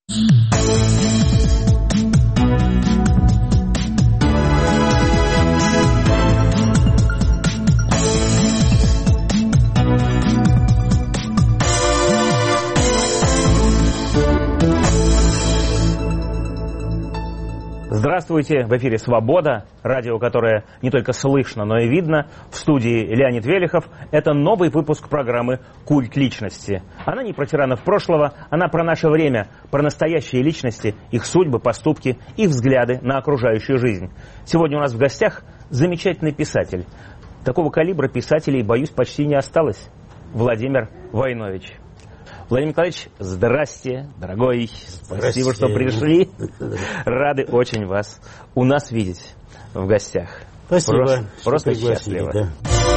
Здравствуйте, в эфире «Свобода», радио, которое не только слышно, но и видно. В студии Леонид Велихов. Это новый выпуск программы «Культ личности». Она не про тиранов прошлого, она про наше время, про настоящие личности, их судьбы, поступки, их взгляды на окружающую жизнь. Сегодня у нас в гостях замечательный писатель. Такого калибра писателей, боюсь, почти не осталось. Владимир Войнович. Владимир Николаевич, здрасте, дорогой. Спасибо, что пришли. Рады очень вас у нас видеть в гостях. Спасибо. Просто счастливо. Да.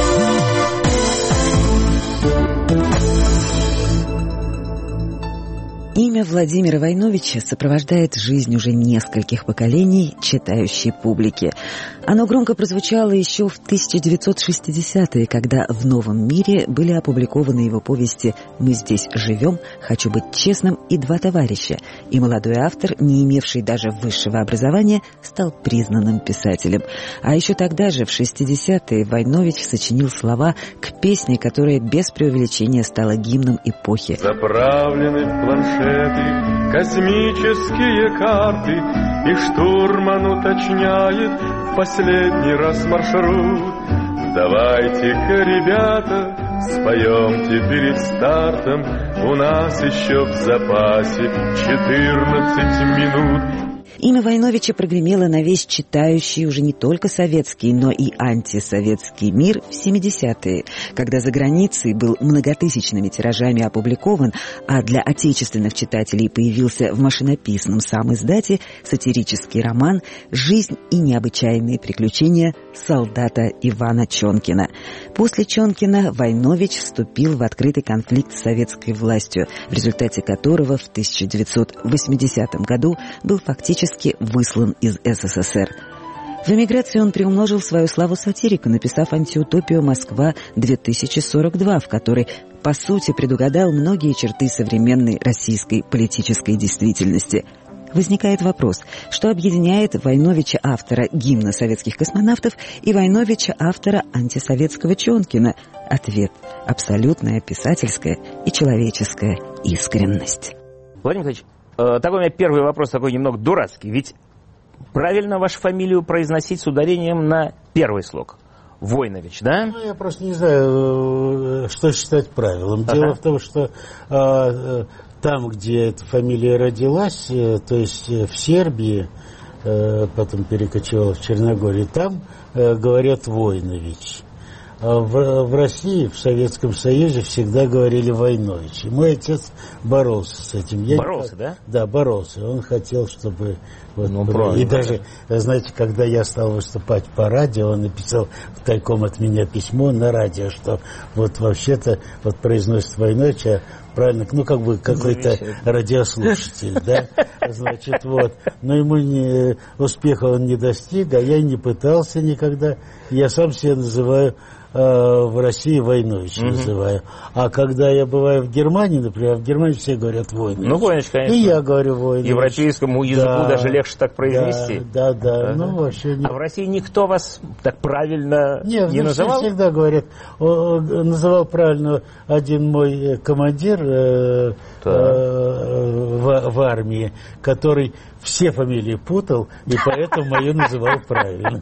Имя Владимира Войновича сопровождает жизнь уже нескольких поколений читающей публики. Оно громко прозвучало еще в 1960-е, когда в «Новом мире» были опубликованы его повести «Мы здесь живем», «Хочу быть честным» и «Два товарища». И молодой автор, не имевший даже высшего образования, стал признанным писателем. А еще тогда же, в 60-е, Войнович сочинил слова к песне, которая без преувеличения стала гимном эпохи. Заправлены в планшеты космические карты, и штурман уточняет в последний раз маршрут. Давайте-ка, ребята, споемте перед стартом, у нас еще в запасе 14 минут. Имя Войновича прогремело на весь читающий уже не только советский, но и антисоветский мир в 70-е, когда за границей был многотысячными тиражами опубликован, а для отечественных читателей появился в машинописном самиздате сатирический роман «Жизнь и необычайные приключения солдата Ивана Чонкина». После Чонкина Войнович вступил в открытый конфликт с советской властью, в результате которого в 1980 году был фактически выслан из СССР. В эмиграции он приумножил свою славу сатирика, написав антиутопию «Москва-2042», в которой, по сути, предугадал многие черты современной российской политической действительности. Возникает вопрос, что объединяет Войновича, автора гимна советских космонавтов, и Войновича, автора антисоветского Чонкина? Ответ – абсолютная писательская и человеческая искренность. Владимир Николаевич, такой у меня первый вопрос, такой немного дурацкий. Ведь правильно вашу фамилию произносить с ударением на первый слог? Войнович, да? Ну, я просто не знаю, что считать правилом. Дело в том, что там, где эта фамилия родилась, то есть в Сербии, потом перекочевала в Черногорию, там говорят Войнович. А в России, в Советском Союзе всегда говорили Войнович. И мой отец боролся с этим. Боролся, да? Да, боролся. Он хотел, чтобы... Вот, и даже, знаете, когда я стал выступать по радио, он написал тайком от меня письмо на радио, что вот вообще-то вот произносит Войнович, а правильно, ну, как бы какой-то радиослушатель, да, значит, вот. Но ему успеха он не достиг, а я не пытался никогда. Я сам себя называю в России Войнович называю. А когда я бываю в Германии, например, в Германии все говорят Войнович. Ну, Войнович, конечно. И я говорю Войнович. Европейскому языку даже легче так произнести. Да. Ну, вообще не... А в России никто вас так правильно не называл? Нет, всегда говорят. Называл правильно один мой командир в армии, который все фамилии путал, и поэтому мою называл правильно.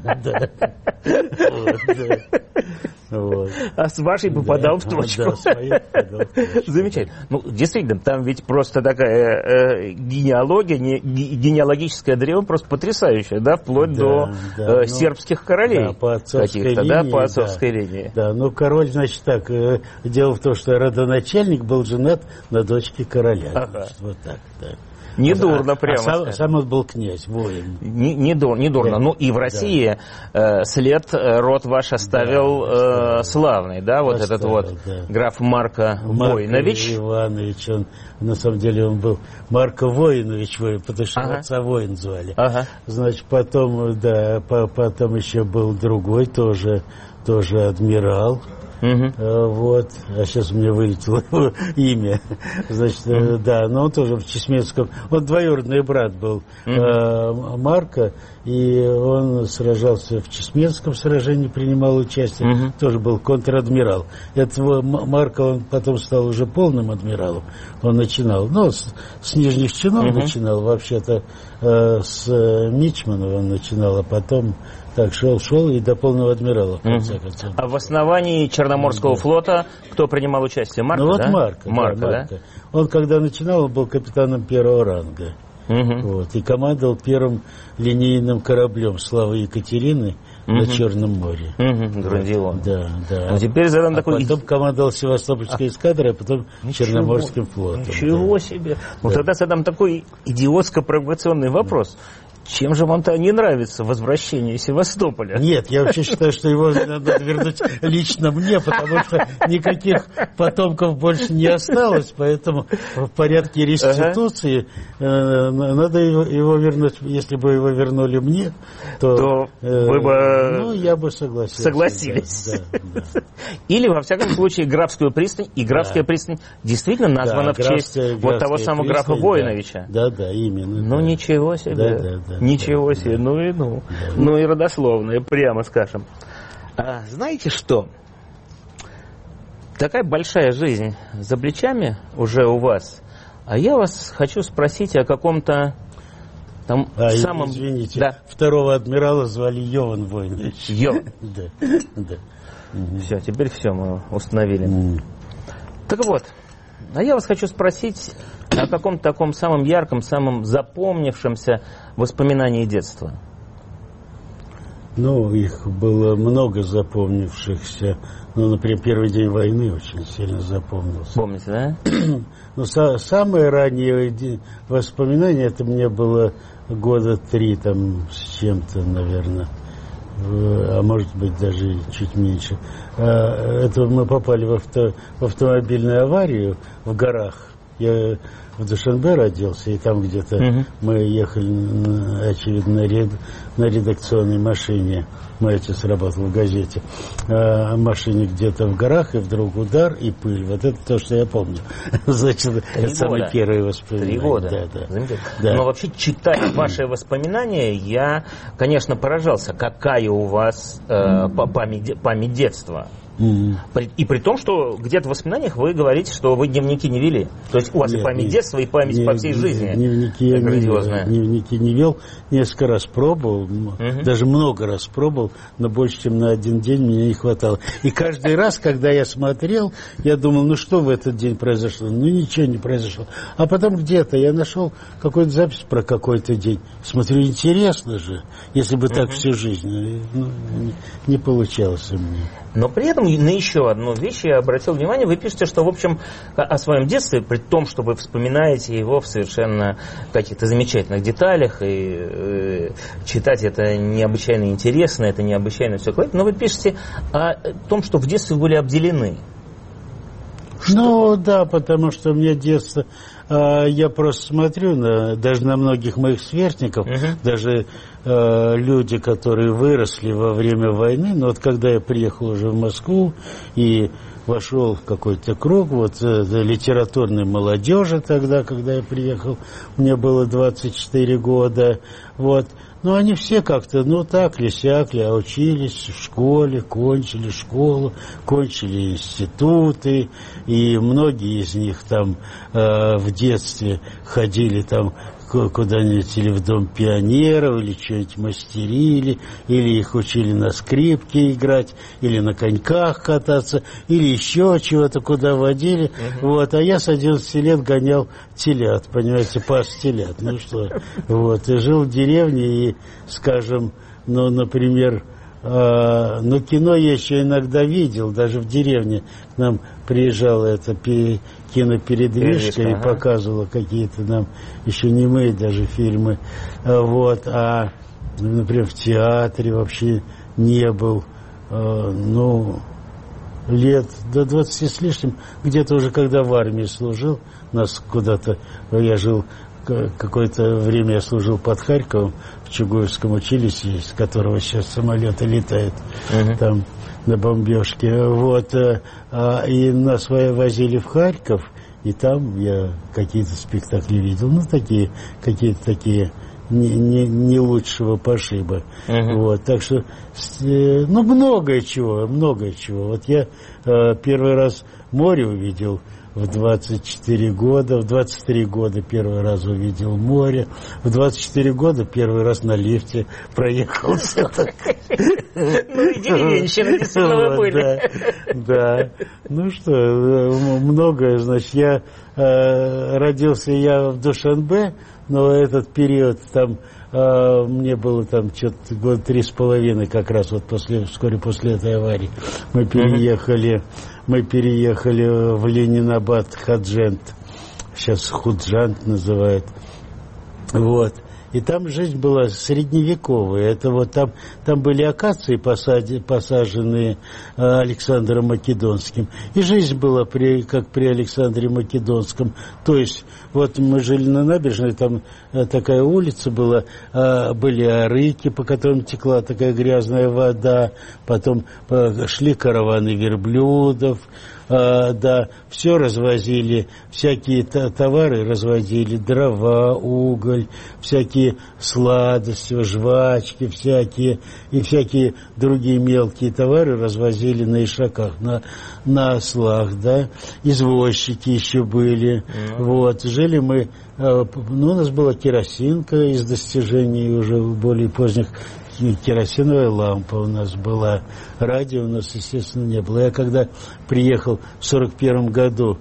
А с вашей попадал в точку. Да, с моей попадал в точку. Замечательно. Ну, действительно, там ведь просто такая генеалогия, генеалогическое древо просто потрясающее, да, вплоть до сербских королей. Да, по отцовской линии. Да, по отцовской линии. Да, ну, король, значит, так, дело в том, что родоначальник был женат на дочке короля. Значит, вот так, да. Недурно, прямо. Сам он был князь, воин. Недурно. Ну и в России след род ваш оставил славный, да, вот этот вот граф Марко Войнович. Иванович, он, на самом деле, он был Марко Войнович, потому что отца воин звали. Значит, потом, потом еще был другой тоже тоже адмирал. Вот, а сейчас у меня вылетело его имя. Значит, да, но он тоже в Чесменском. Он двоюродный брат был Марка, и он сражался в Чесменском сражении, принимал участие. Тоже был контр-адмирал. Этого Марка он потом стал уже полным адмиралом. Он начинал, ну, с нижних чинов начинал, вообще-то с мичмана он начинал, а потом так шел и до полного адмирала, в конце концов. А в основании Черноморского флота кто принимал участие? Марка, ну, вот да? Марка, да? Он, когда начинал, он был капитаном первого ранга. Вот, и командовал первым линейным кораблем «Славы Екатерины» на Черном море. Грандиозно. Да. А теперь задам такой... Потом командовал Севастопольской эскадрой, а потом Черноморским флотом. Ничего себе. Ну, тогда задам такой идиотско-провокационный вопрос. Чем же вам-то не нравится возвращение Севастополя? Нет, я вообще считаю, что его надо вернуть лично мне, потому что никаких потомков больше не осталось, поэтому в порядке реституции надо его вернуть. Если бы его вернули мне, то вы бы... Ну, я бы согласился. Согласились. Да. Или, во всяком случае, Графскую пристань. И Графская пристань действительно названа в честь вот того самого графа Воиновича. Да, именно. Ну, ничего себе. Да. Ничего себе, ну и родословное, прямо скажем. А знаете что? Такая большая жизнь за плечами уже у вас, а я вас хочу спросить о каком-то там самом... Извините, да. Второго адмирала звали Йован Воинович. Йован? Да. Все, теперь все мы установили. Так вот, а я вас хочу спросить о каком-то таком самом ярком, самом запомнившемся воспоминании детства. Ну, их было много запомнившихся. Ну, например, первый день войны очень сильно запомнился. Помните, да? Ну, самые ранние воспоминания, это мне было года 3 там с чем-то, наверное. А может быть даже чуть меньше. Это мы попали в автомобильную аварию в горах. Я в Душанбе родился, и там где-то мы ехали, очевидно, на редакционной машине. Мой отец работал в газете. Машине где-то в горах, и вдруг удар и пыль. Вот это то, что я помню. Значит, это самые первые воспоминания. 3 года. Да. Но вообще, читая ваши воспоминания, я, конечно, поражался, какая у вас память детства. И при том, что где-то в воспоминаниях вы говорите, что вы дневники не вели. То есть у вас и память детства, и память по всей жизни. Дневники я дневники не вел. Несколько раз пробовал, даже много раз пробовал, но больше, чем на один день мне не хватало. И каждый раз, когда я смотрел, я думал, ну что в этот день произошло? Ну ничего не произошло. А потом где-то я нашел какую-то запись про какой-то день. Смотрю, интересно же, если бы так всю жизнь. Ну, не получалось у меня. Но при этом на еще одну вещь я обратил внимание. Вы пишете, что, в общем, о своем детстве, при том, что вы вспоминаете его в совершенно каких-то замечательных деталях, и читать это необычайно интересно, это необычайно все классно, но вы пишете о том, что в детстве были обделены. Ну, да, потому что у меня детство... Я просто смотрю даже на многих моих сверстников, даже люди, которые выросли во время войны, но вот когда я приехал уже в Москву и вошел в какой-то круг литературной молодежи тогда, когда я приехал, мне было 24 года, вот. Но они все как-то, так ли-сяк ли, а учились в школе, кончили школу, кончили институты, и многие из них там в детстве ходили там куда-нибудь или в Дом пионеров, или что-нибудь мастерили, или их учили на скрипке играть, или на коньках кататься, или еще чего-то куда водили. Вот, а я с 11 лет гонял телят, понимаете, пас телят. Ну что, вот, и жил в деревне, и, скажем, например, кино я еще иногда видел, даже в деревне к нам приезжала эта кинопередвижка и показывала какие-то нам еще немые даже фильмы. Вот, а, например, в театре вообще не был, лет до 20 с лишним, где-то уже когда в армии служил, нас куда-то, я жил какое-то время я служил под Харьковом в Чугуевском училище, из которого сейчас самолеты летают там на бомбежке. Вот. И нас возили в Харьков, и там я какие-то спектакли видел. Ну, какие-то такие не лучшего пошиба. Вот. Так что, ну, многое чего. Вот я первый раз море увидел в 24 года, в 23 года первый раз увидел море, в 24 года первый раз на лифте проехался. Ну и деревенщины действительно были. Да. Ну что, многое, значит, я родился в Душанбе, но этот период там мне было там что-то года 3,5 как раз вот вскоре после этой аварии. Мы переехали в Ленинабад, Хаджент, сейчас Худжант называют. Вот. И там жизнь была средневековая. Это вот там были акации, посаженные Александром Македонским. И жизнь была как при Александре Македонском. То есть, вот мы жили на набережной, там такая улица была, были арыки, по которым текла такая грязная вода, потом шли караваны верблюдов, да, все развозили, всякие товары развозили, дрова, уголь, всякие сладости, жвачки всякие, и всякие другие мелкие товары развозили на ишаках, на ослах, да, извозчики еще были, вот, жили мы, ну, у нас была керосинка из достижений уже более поздних, керосиновая лампа у нас была, радио у нас, естественно, не было. Я когда приехал в 1941 году,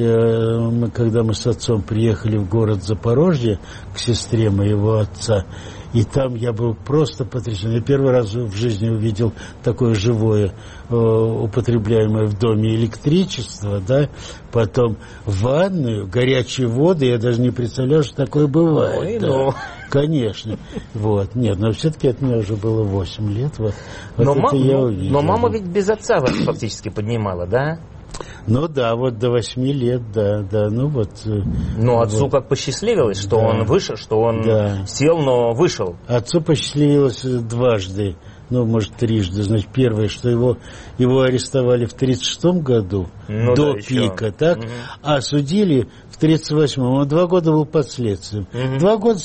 когда мы с отцом приехали в город Запорожье к сестре моего отца, и там я был просто потрясен. Я первый раз в жизни увидел такое живое, употребляемое в доме электричество, да, потом ванную, горячие воды, я даже не представлял, что такое бывает. Ой, да. Ну. Конечно. Вот. Нет, но все-таки это мне уже было 8 лет. Вот это я увидел. Но мама ведь без отца вас фактически поднимала, да? Ну да, вот до 8 лет, да, ну вот. Но отцу вот как посчастливилось, что он вышел, что он сел, но вышел. Отцу посчастливилось дважды, ну, может, трижды. Значит, первое, что его арестовали в 1936 году, до пика, так, а судили в 1938. Он 2 года был под следствием. 2 года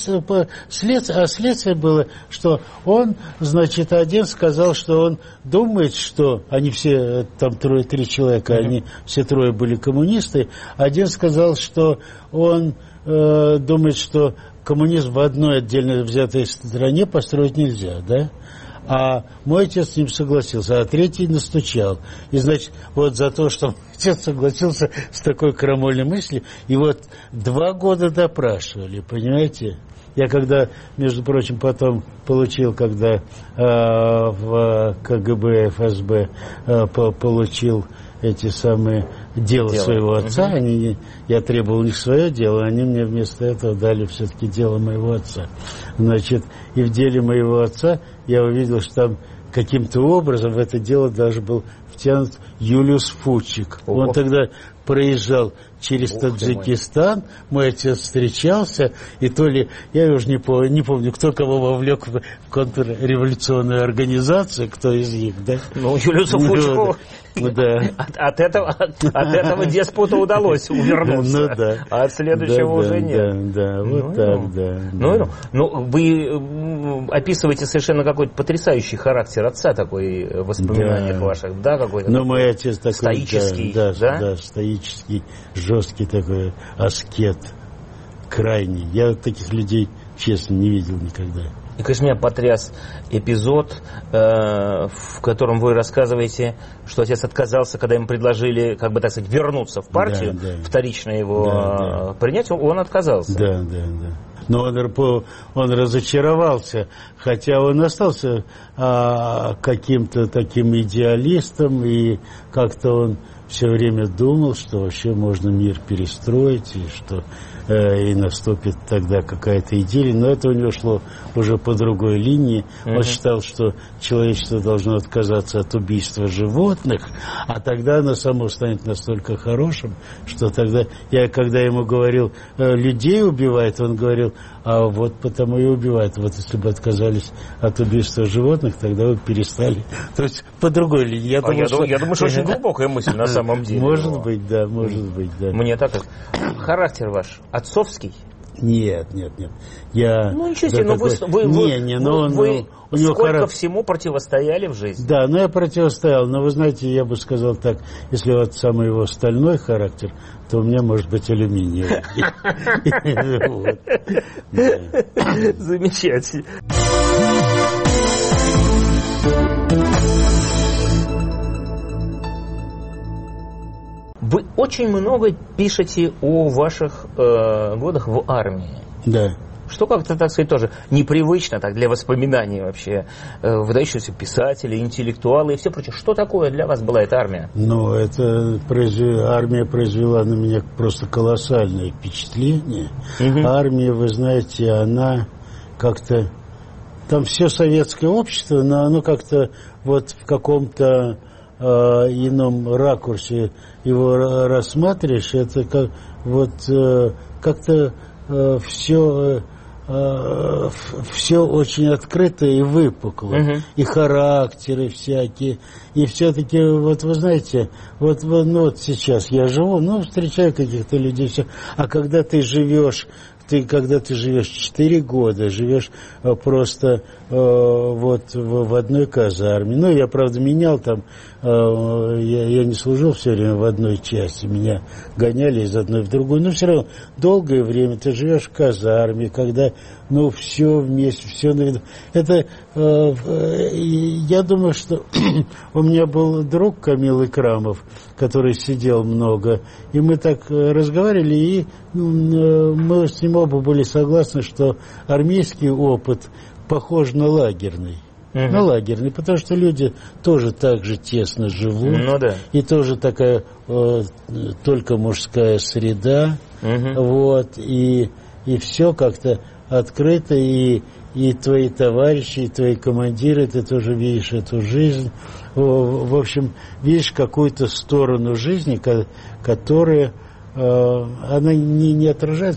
а следствие было, что он, значит, один сказал, что он думает, что они все, там 3 человека, они все 3 были коммунисты. Один сказал, что он думает, что коммунизм в одной отдельно взятой стране построить нельзя, да? А мой отец с ним согласился, а 3-й настучал. И, значит, вот за то, что отец согласился с такой крамольной мыслью, и вот 2 года допрашивали, понимаете? Я когда, между прочим, потом получил, когда в КГБ, ФСБ получил эти самые дело своего отца, я требовал у них свое дело, они мне вместо этого дали все-таки дело моего отца. Значит, и в деле моего отца я увидел, что там каким-то образом в это дело даже был втянут Юлиус Фучик. Он тогда проезжал через Таджикистан, мой отец встречался, и то ли, я уже не помню, кто кого вовлек в контрреволюционную организацию, кто из них, да? Ну, Юлиусу Фучику от этого деспота удалось увернуться, а от следующего уже нет. Да, вот так, да. Ну, вы описываете совершенно какой-то потрясающий характер отца такой в воспоминаниях ваших, да, какой-то? Ну, мой отец такой, стоический, да, стоический, жесткий такой аскет, крайний. Я таких людей, честно, не видел никогда. И, конечно, меня потряс эпизод, в котором вы рассказываете, что отец отказался, когда ему предложили, как бы так сказать, вернуться в партию, вторично его принять, он отказался. Да. Но он разочаровался, хотя он остался каким-то таким идеалистом, и как-то он все время думал, что вообще можно мир перестроить, и что и наступит тогда какая-то идиллия. Но это у него шло уже по другой линии. Он считал, что человечество должно отказаться от убийства животных, а тогда оно само станет настолько хорошим, что тогда... Я когда ему говорил, людей убивает, он говорил, а вот потому и убивает. Вот если бы отказались от убийства животных, тогда бы перестали. То есть по другой линии. Я думаю, что очень глубокая мысль на самом деле. Может быть, да. Мне так. Характер ваш отцовский? Нет. Я... Ну, ничего себе, вы сколько всему противостояли в жизни? Да, я противостоял, но вы знаете, я бы сказал так, если вот самый его стальной характер, то у меня может быть алюминиевый. Замечательно. Вы очень много пишете о ваших годах в армии. Да. Что как-то, так сказать, тоже непривычно так для воспоминаний вообще. Выдающиеся писатели, интеллектуалы и все прочее. Что такое для вас была эта армия? Армия произвела на меня просто колоссальное впечатление. Армия, вы знаете, она как-то... Там все советское общество, но оно как-то вот в каком-то ином ракурсе его рассматриваешь, это как вот как-то все очень открыто и выпукло, и характеры всякие, и все-таки вот вы знаете, вот сейчас я живу, встречаю каких-то людей, все, а когда ты живешь 4 года, живешь просто вот в одной казарме. Я, правда, менял там, я не служил все время в одной части, меня гоняли из одной в другую, но все равно долгое время ты живешь в казарме, когда, все вместе, все на виду. Это, я думаю, что у меня был друг Камил Икрамов, который сидел много, и мы так разговаривали, и мы с ним оба были согласны, что армейский опыт похож на лагерный. На лагерный, потому что люди тоже так же тесно живут, и тоже такая только мужская среда, и все как-то открыто, и твои товарищи, и твои командиры, ты тоже видишь эту жизнь, в общем, видишь какую-то сторону жизни, которая, она не отражает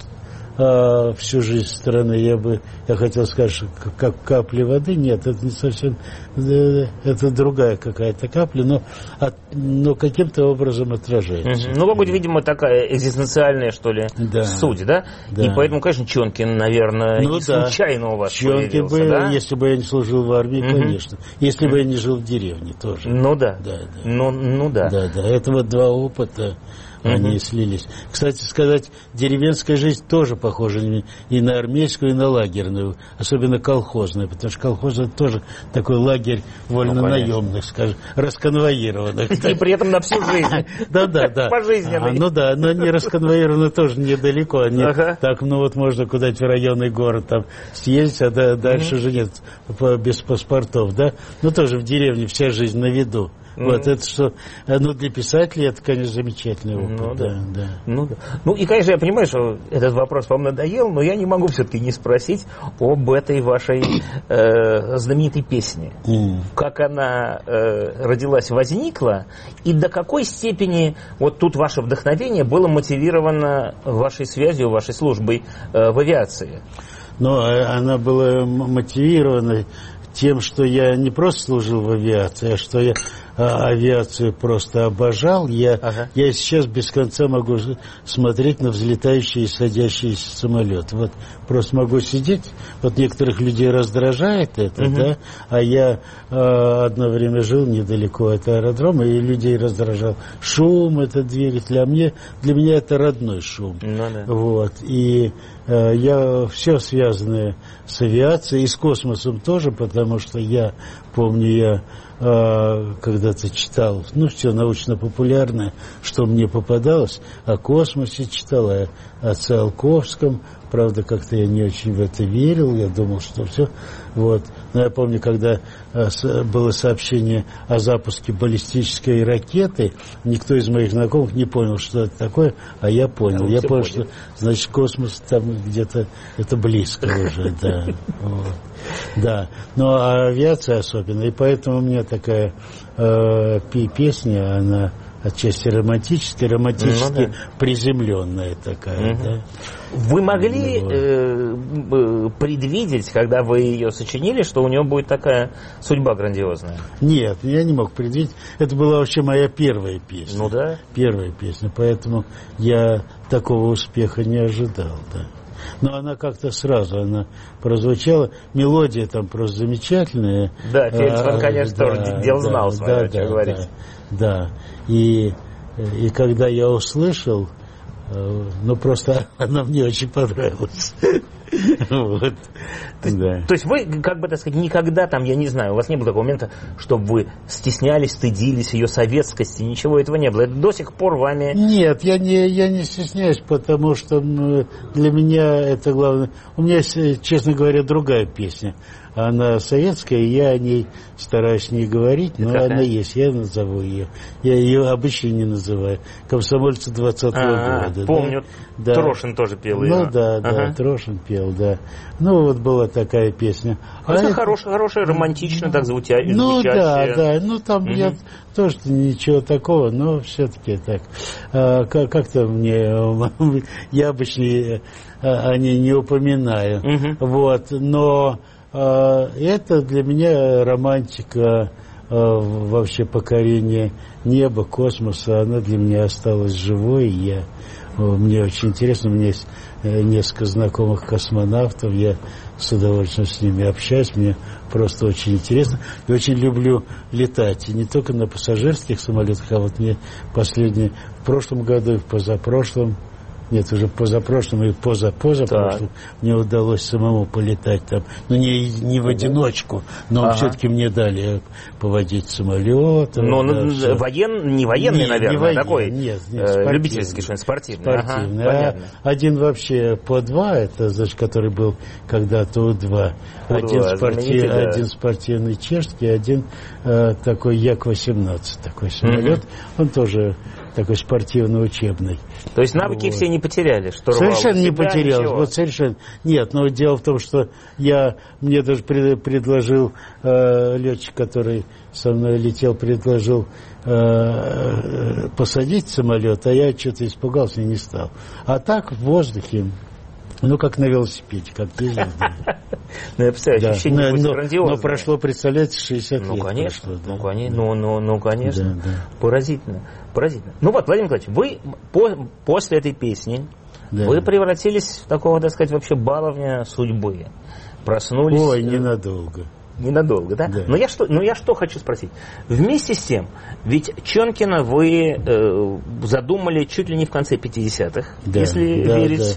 всю жизнь страны. Я хотел сказать, что как капли воды. Нет, это не совсем, это другая какая-то капля, но каким-то образом отражается. Могут, видимо, такая экзистенциальная, что ли, суть, да? И поэтому, конечно, Чонкин, наверное, не случайно у вас Чонкин появился, да? Если бы я не служил в армии, конечно. Если бы я не жил в деревне тоже. Да. Это вот два опыта. Они слились. Кстати сказать, деревенская жизнь тоже похожа и на армейскую, и на лагерную, особенно колхозную, потому что колхоз — это тоже такой лагерь вольнонаемных, скажем, расконвоированных. И при этом на всю жизнь. Да. Пожизненный. Но они расконвоированы тоже недалеко. Они так, можно куда-нибудь в районный город там съездить, а дальше же нет, без паспортов, да? Тоже в деревне вся жизнь на виду. Это что, для писателей это, конечно, замечательный опыт. Да. И, конечно, я понимаю, что этот вопрос вам надоел, но я не могу все-таки не спросить об этой вашей знаменитой песне. Как она родилась, возникла, и до какой степени вот тут ваше вдохновение было мотивировано вашей связью, вашей службой в авиации? Она была мотивирована тем, что я не просто служил в авиации, а что я авиацию просто обожал. Я сейчас без конца могу смотреть на взлетающие и садящиеся самолеты. Вот просто могу сидеть. Вот некоторых людей раздражает это, да? А я одно время жил недалеко от аэродрома, и людей раздражал шум, этот двигатель. А для меня это родной шум. И я все связанное с авиацией и с космосом тоже, потому что я помню, когда-то читал, все научно-популярное, что мне попадалось, о космосе читал, о Циолковском Правда, как-то я не очень в это верил, я думал, что все. Вот. Но я помню, когда было сообщение о запуске баллистической ракеты, никто из моих знакомых не понял, что это такое, а я понял. Я понял, что, значит, космос там где-то, это близко уже, да. Да, но авиация особенно, и поэтому у меня такая песня, она отчасти романтически приземленная такая, да. Вы могли предвидеть, когда вы ее сочинили, что у нее будет такая судьба грандиозная? Нет, я не мог предвидеть. Это была вообще моя первая песня. Ну да. Первая песня, поэтому я такого успеха не ожидал, да. Но она как-то сразу, она прозвучала. Мелодия там просто замечательная. Да, Феликс, он, конечно, тоже дел знал свое, что говорить. Да. И когда я услышал, ну, просто она мне очень понравилась. Вот. То есть вы, как бы, так сказать, никогда там, я не знаю, у вас не было такого момента, чтобы вы стеснялись, стыдились ее советскости, ничего этого не было. Это до сих пор вами... Нет, я не стесняюсь, потому что для меня это главное. У меня есть, честно говоря, другая песня. Она советская, и я о ней стараюсь не говорить, но она есть, я назову ее. Я ее обычно не называю. «Комсомольцы 20-го года». Помню, да. Трошин тоже пел ее. Ну да, Трошин пел, да. Ну вот была такая песня. Это хорошая, романтично так звучащая. Ну да, ну там я тоже ничего такого, но все-таки так. Как-то мне, я обычно о ней не упоминаю. Вот, но... Это для меня романтика, вообще покорение неба, космоса, она для меня осталась живой. Мне очень интересно, у меня есть несколько знакомых космонавтов, я с удовольствием с ними общаюсь, мне просто очень интересно. И очень люблю летать, и не только на пассажирских самолетах, а вот мне в прошлом году и в позапрошлом, нет, уже позапрошлом и позапрошлом мне удалось самому полетать там. Ну, не в одиночку, но все-таки мне дали поводить самолетом. Но не военный, наверное, такой любительский, что-нибудь спортивный. Спортивный. Один вообще по два, это, значит, который был когда-то У-2. Один спортивный чешский, один такой Як-18, такой самолет. Он тоже такой спортивно-учебный. То есть навыки все не потеряли? Совершенно не потерял. Вот совершенно. Нет, но дело в том, что мне даже предложил летчик, который со мной летел, предложил посадить самолет, а я что-то испугался и не стал. А так в воздухе, ну, как на велосипеде, как ездил. Ну, я представляю, ощущение будет грандиозное. Но прошло, представляете, 60 лет. Ну, конечно. Ну, конечно. Поразительно. Ну вот, Владимир Николаевич, вы после этой песни вы превратились в такого, так сказать, вообще баловня судьбы. Проснулись... Ой, ненадолго. Ненадолго, да? Но я что хочу спросить. Вместе с тем, ведь Чонкина вы задумали чуть ли не в конце 50-х, если верить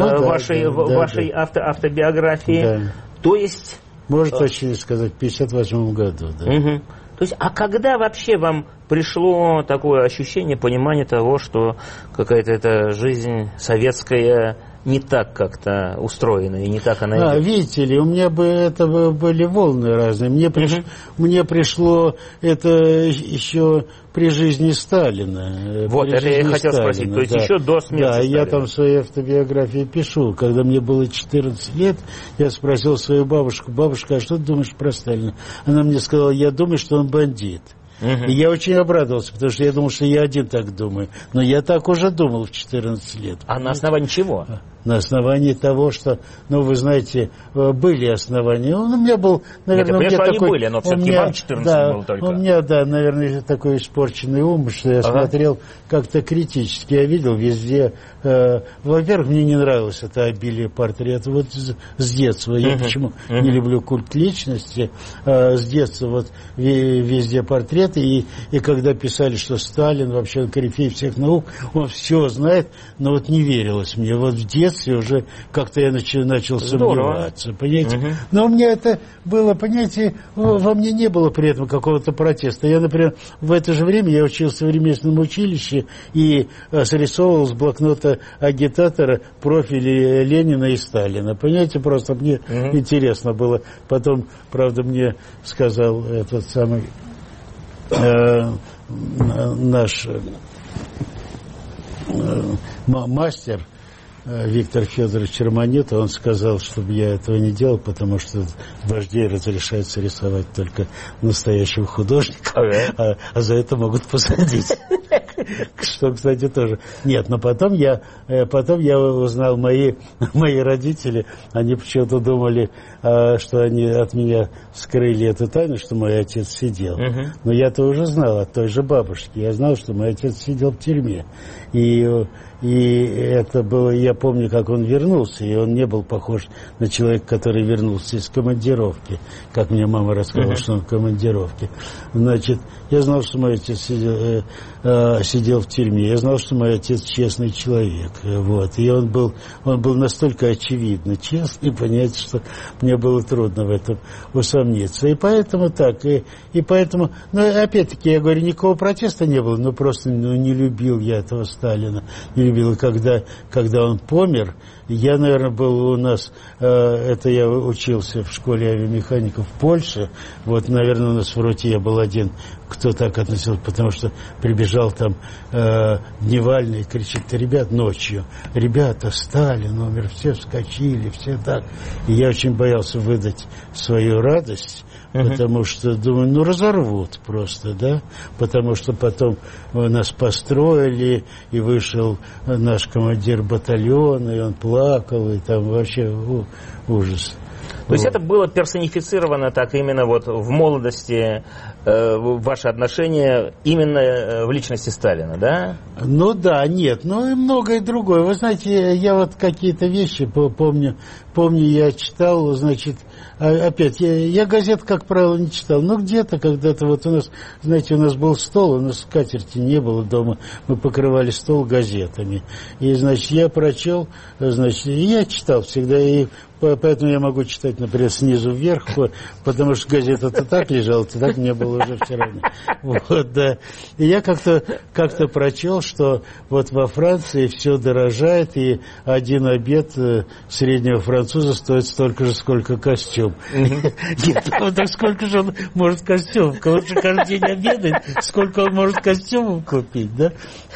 вашей автобиографии. Да. То есть... Можно точнее сказать, в 58-м году, да. То есть, а когда вообще вам пришло такое ощущение, понимание того, что какая-то эта жизнь советская не так как-то устроена, и не так она идет? Видите ли, у меня были волны разные. Мне пришло это еще при жизни Сталина. Вот, это я хотел спросить. То есть еще до смерти Сталина. Я там в своей автобиографии пишу. Когда мне было 14 лет, я спросил свою бабушку: бабушка, а что ты думаешь про Сталина? Она мне сказала: я думаю, что он бандит. И я очень обрадовался, потому что я думал, что я один так думаю. Но я так уже думал в 14 лет. А на основании чего? На основании того, что, вы знаете, были основания. У меня был, наверное, нет, они были, но все-таки вам 14 было только. У меня, наверное, такой испорченный ум, что я смотрел как-то критически. Я видел везде. Во-первых, мне не нравилось это обилие портретов. Вот с детства. Я почему не люблю культ личности. С детства вот везде портреты. университета, и когда писали, что Сталин вообще корифей всех наук, он все знает, но вот не верилось мне. Вот в детстве уже как-то я начал сомневаться, понимаете? Но у меня это было, понимаете, во мне не было при этом какого-то протеста. Я, например, в это же время я учился в ремесленном училище и срисовывал с блокнота агитатора профили Ленина и Сталина. Понимаете, просто мне интересно было. Потом, правда, мне сказал этот самый наш мастер Виктор Федорович Черманета, он сказал, чтобы я этого не делал, потому что вождей разрешается рисовать только настоящего художника, а за это могут посадить. Что, кстати, тоже. Нет, но потом я узнал, мои родители, они почему-то думали, что они от меня скрыли эту тайну, что мой отец сидел. Но я-то уже знал от той же бабушки. Я знал, что мой отец сидел в тюрьме. И это было, я помню, как он вернулся, и он не был похож на человека, который вернулся из командировки, как мне мама рассказала, что он в командировке. Значит, я знал, что мой отец сидел в тюрьме, я знал, что мой отец честный человек, вот, и он был настолько очевидно честный, понимаете, что мне было трудно в этом усомниться, и поэтому так, и поэтому, но опять-таки, я говорю, никакого протеста не было, но просто не любил я этого Сталина, не любил, и когда он помер, я, наверное, был у нас, это я учился в школе авиамехаников в Польше, вот, наверное, у нас в роте я был один, кто так относился, потому что прибежал там Дневальный и кричит: ребят, ночью, ребята, Сталин умер, все вскочили, все так. И я очень боялся выдать свою радость, потому что, думаю, разорвут просто, да, потому что потом нас построили, и вышел наш командир батальона, и он плакал, и там вообще ужас. То есть это было персонифицировано так именно вот в молодости, ваше отношение именно в личности Сталина, да? Ну да, нет, и многое другое. Вы знаете, я вот какие-то вещи помню, я читал, значит, опять, я газет, как правило, не читал, но где-то, когда-то вот у нас, знаете, у нас был стол, у нас скатерти не было дома, мы покрывали стол газетами. И, значит, я прочел, значит, и я читал всегда, и поэтому я могу читать, например, снизу вверх, потому что газета-то так лежала, то так не было уже все равно. Вот, да. И я как-то прочел, что вот во Франции все дорожает, и один обед среднего француза стоит столько же, сколько костюм. Нет, так сколько же он может костюмов? Он же каждый день обедает, сколько он может костюмов купить, да?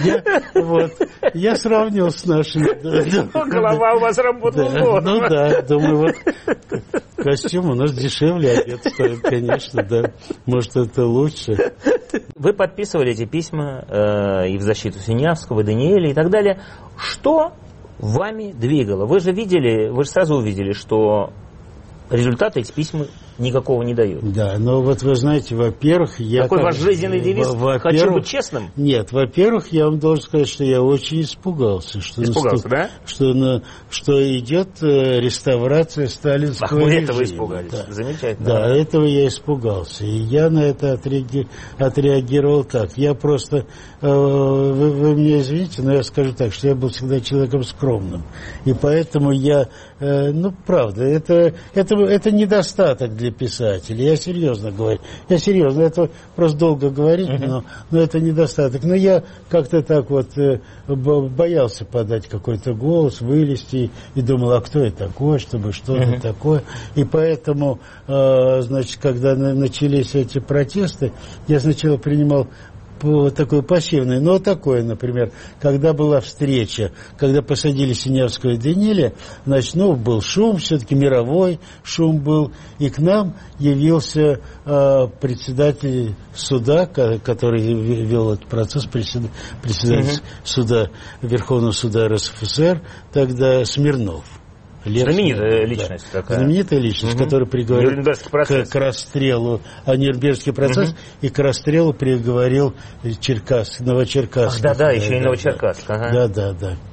Я сравнил с нашими... Голова у вас работала. Ну да, думаю, вот костюм у нас дешевле, обед стоит, конечно, да. Может, это лучше. Вы подписывали эти письма и в защиту Синявского, и Даниэля и так далее. Что вами двигало? Вы же сразу увидели, что результаты этих писем никакого не дают. Да, но вот вы знаете, во-первых, я... Какой ваш жизненный девиз? Хочу быть честным? Нет, во-первых, я вам должен сказать, что я очень испугался. Испугался, да? Что идет реставрация сталинского режима. Вы этого испугались? Да. Замечательно. Да, этого я испугался. И я на это отреагировал так. Я просто... Вы меня извините, но я скажу так, что я был всегда человеком скромным. И поэтому я... правда, это недостаток для писателя. Я серьезно говорю. Это просто долго говорить, но это недостаток. Но я как-то так вот боялся подать какой-то голос, вылезти и думал, а кто я такой, чтобы что-то такое. И поэтому, значит, когда начались эти протесты, я сначала принимал такое пассивное, но такое, например, когда была встреча, когда посадили Синявского и Даниэля, значит, был шум, все-таки мировой шум был, и к нам явился председатель суда, который вел этот процесс, председатель суда, Верховного суда РСФСР, тогда Смирнов. Знаменитая личность такая. Знаменитая личность, которая приговорил к расстрелу, Нюрнбергский процесс, и к расстрелу приговорил Новочеркасск. Да, еще и Новочеркасск. Да.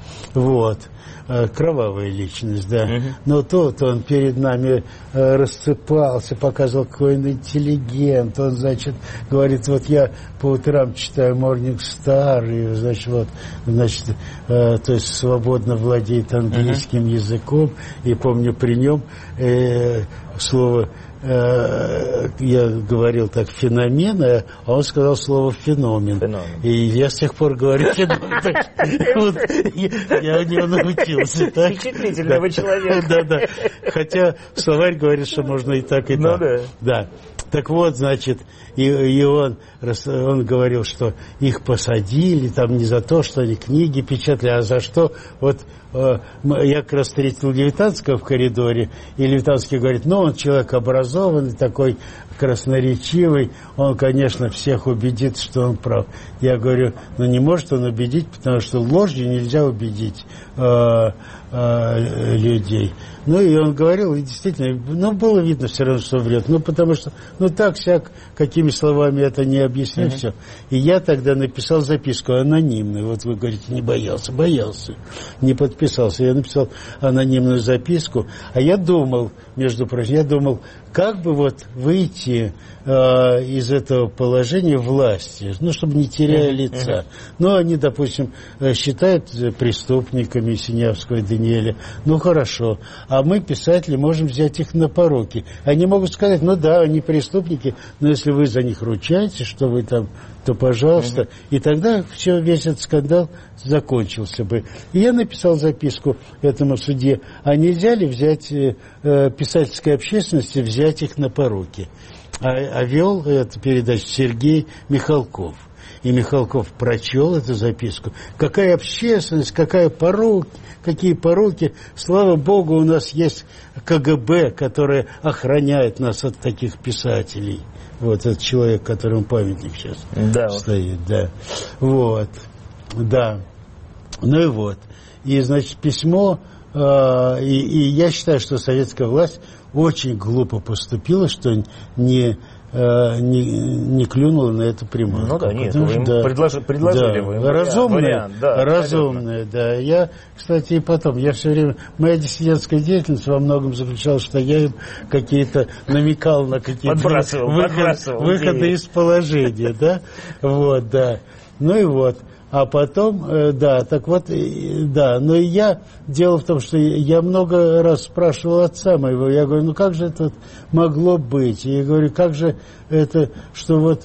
Вот. Кровавая личность, да. Но тут он перед нами рассыпался, показывал, какой он интеллигент. Он, значит, говорит, вот я по утрам читаю Morning Star, и, значит, то есть свободно владеет английским языком. И помню, при нем слово... я говорил так «феномен», а он сказал слово «феномен». И я с тех пор говорю «феномен». Я у него научился. Впечатлительного человека. Да. Хотя словарь говорит, что можно и так, и так. Да. Так вот, значит, и он говорил, что их посадили там не за то, что они книги печатали, а за что. Вот я как раз встретил Левитанского в коридоре, и Левитанский говорит, он человек образованный, такой красноречивый, он, конечно, всех убедит, что он прав. Я говорю, не может он убедить, потому что ложью нельзя убедить людей. И он говорил, и действительно, было видно все равно, что врет. Потому что, так-сяк, какими словами это не объясню, все. И я тогда написал записку анонимную. Вот вы говорите, не боялся. Не подписался. Я написал анонимную записку. А я думал, между прочим, как бы выйти из этого положения власти, чтобы не теряя лица. Они, допустим, считают преступниками Синявского и Даниэля. Хорошо. А мы, писатели, можем взять их на поруки. Они могут сказать, они преступники, но если вы за них ручаетесь, что вы там, то пожалуйста. И тогда весь этот скандал закончился бы. И я написал записку этому судье, а нельзя ли взять писательской общественности, взять их на поруки. А вел эту передачу Сергей Михалков. И Михалков прочел эту записку. Какая общественность, какие поруки. Слава Богу, у нас есть КГБ, которое охраняет нас от таких писателей. Вот этот человек, которому памятник сейчас стоит. Да. Вот. Да. И, значит, письмо... И я считаю, что советская власть очень глупо поступила, что не клюнула на эту приманку. Предложили вы разумное, да. Я, кстати, и потом, я все время... Моя диссидентская деятельность во многом заключалась, что я им какие-то намекал на какие-то выходы из положения, да. Вот, да. А потом, но и я, дело в том, что я много раз спрашивал отца моего, я говорю, как же это могло быть? И я говорю, как же это, что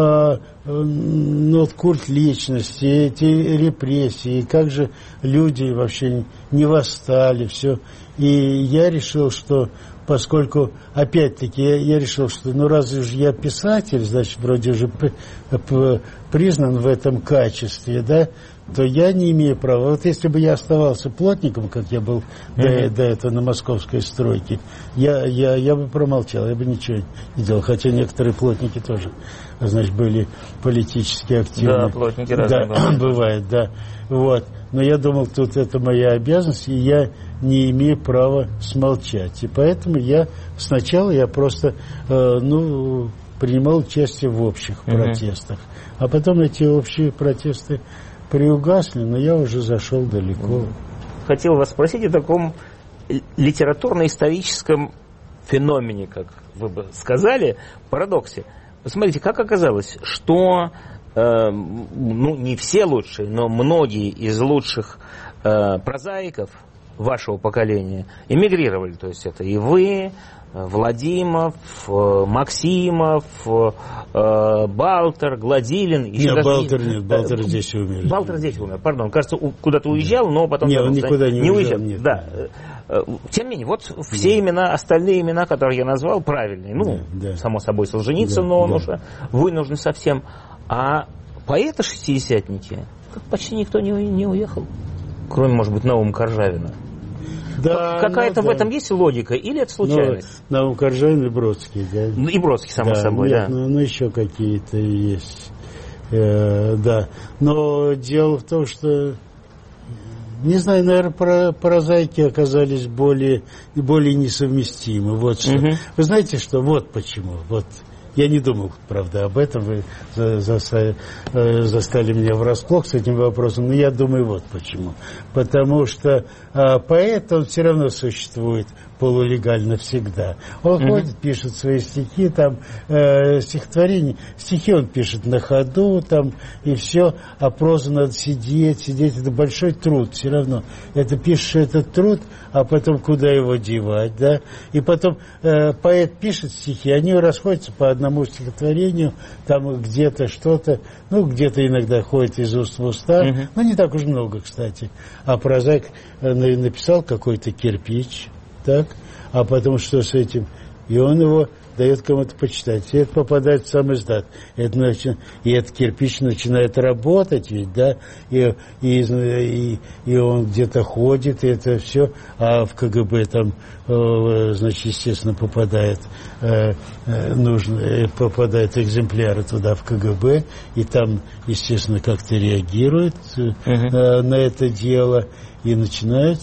культ личности, эти репрессии, как же люди вообще не восстали, все. И я решил, что поскольку, опять-таки, я решил, что, разве же я писатель, значит, вроде же признан в этом качестве, да, то я не имею права. Вот если бы я оставался плотником, как я был до этого на московской стройке, я бы промолчал, я бы ничего не делал. Хотя некоторые плотники тоже, значит, были политически активны. Да, плотники разные бывают, да. Вот. Но я думал, тут это моя обязанность, и я не имею права смолчать. И поэтому сначала я просто принимал участие в общих протестах. А потом эти общие протесты приугасли, но я уже зашел далеко. Хотел вас спросить о таком литературно-историческом феномене, как вы бы сказали, парадоксе. Посмотрите, как оказалось, что не все лучшие, но многие из лучших прозаиков вашего поколения эмигрировали. То есть это и вы, Владимов, Максимов, Балтер, Гладилин. Балтер здесь умер. Балтер здесь умер, пардон. Кажется, куда-то уезжал, но потом... Нет, он никуда не уезжал. Нет. Да. Тем не менее, все имена, остальные имена, которые я назвал, правильные. Само собой, Солженицын, но он уже вынужден совсем. А поэты-шестидесятники почти никто не уехал, кроме, может быть, Наум Коржавина. Да, какая-то в этом есть логика, или это случайность? Наум Коржавин и Бродский, да. И Бродский, само собой, да. Еще какие-то есть. Да. Но дело в том, что, не знаю, наверное, прозаики оказались более несовместимы. Вот что. Вы знаете, что? Вот почему. Я не думал, правда, об этом. Вы застали меня врасплох с этим вопросом. Но я думаю, вот почему. Потому что поэт, он все равно существует полулегально всегда. Он ходит, пишет свои стихи, там, стихотворения. Стихи он пишет на ходу, там, и все. А прозу надо сидеть. Это большой труд все равно. Это пишешь этот труд, а потом куда его девать, да? И потом поэт пишет стихи, они расходятся по одному стихотворению, там где-то что-то, ну, где-то иногда ходит из уст в уста, но не так уж много, кстати. А прозаик написал какой-то кирпич, так, а потом что с этим? И он его дает кому-то почитать. И это попадает в сам издат. И этот кирпич начинает работать, ведь, да, и он где-то ходит, и это все, а в КГБ там, значит, естественно, попадают экземпляры туда, в КГБ, и там, естественно, как-то реагируют на это дело, и начинают